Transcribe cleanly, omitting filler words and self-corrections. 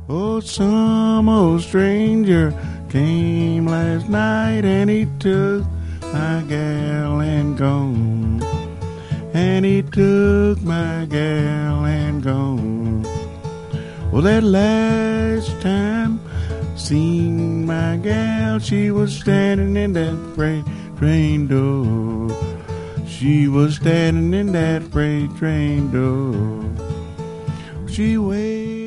Oh, some old stranger came last night and he took my gal and gone. And he took my gal and gone. Well, that last time seen my gal, she was standing in that freight train door. She was standing in that freight train door. She waited.